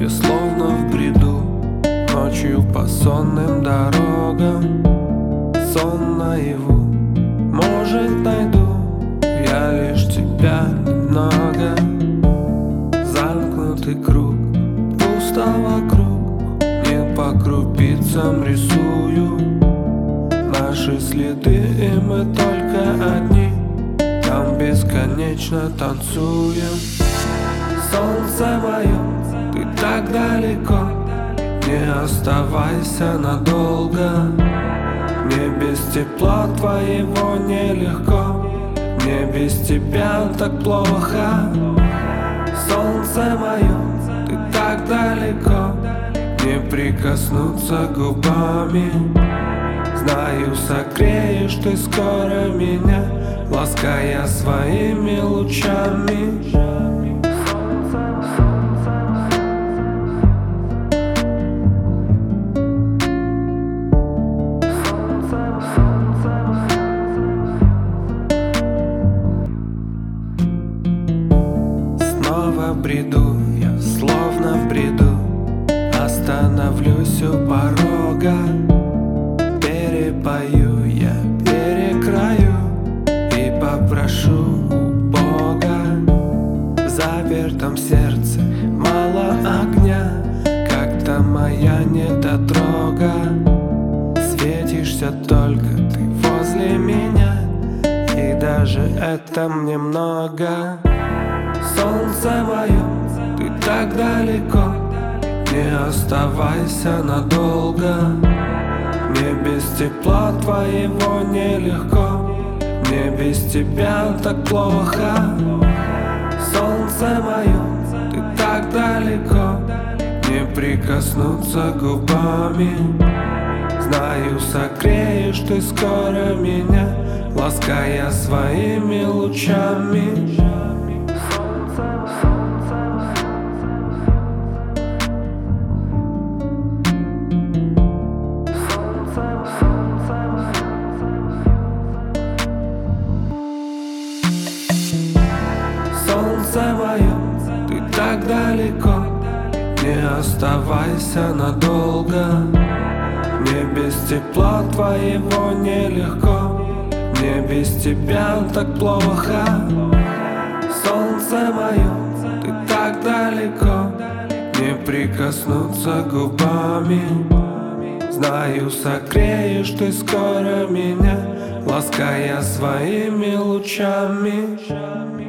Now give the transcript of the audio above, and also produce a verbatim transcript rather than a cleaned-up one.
Я словно в бреду, ночью по сонным дорогам. Сон наяву, может, найду я лишь тебя немного. Замкнутый круг, пусто вокруг, не по крупицам рисую наши следы, и мы только одни там бесконечно танцуем. Солнце мое, ты так далеко, не оставайся надолго. Мне без тепла твоего нелегко, мне без тебя так плохо. Солнце мое, ты так далеко, не прикоснуться губами. Знаю, согреешь ты скоро меня, лаская своими лучами. Снова бреду, я словно в бреду, остановлюсь у порога. Перепою я, перекраю и попрошу у Бога. В запертом сердце мало огня, как-то моя недотрога. Светишься только ты возле меня, и даже это мне много. Солнце мое, ты так далеко, не оставайся надолго. Мне без тепла твоего нелегко, мне без тебя так плохо. Солнце мое, ты так далеко, не прикоснуться губами. Знаю, согреешь ты скоро меня, лаская своими лучами. Солнце мое, ты так далеко, не оставайся надолго. Мне без тепла твоего нелегко, мне без тебя так плохо. Солнце мое, ты так далеко, не прикоснуться губами. Знаю, согреешь ты скоро меня, лаская своими лучами.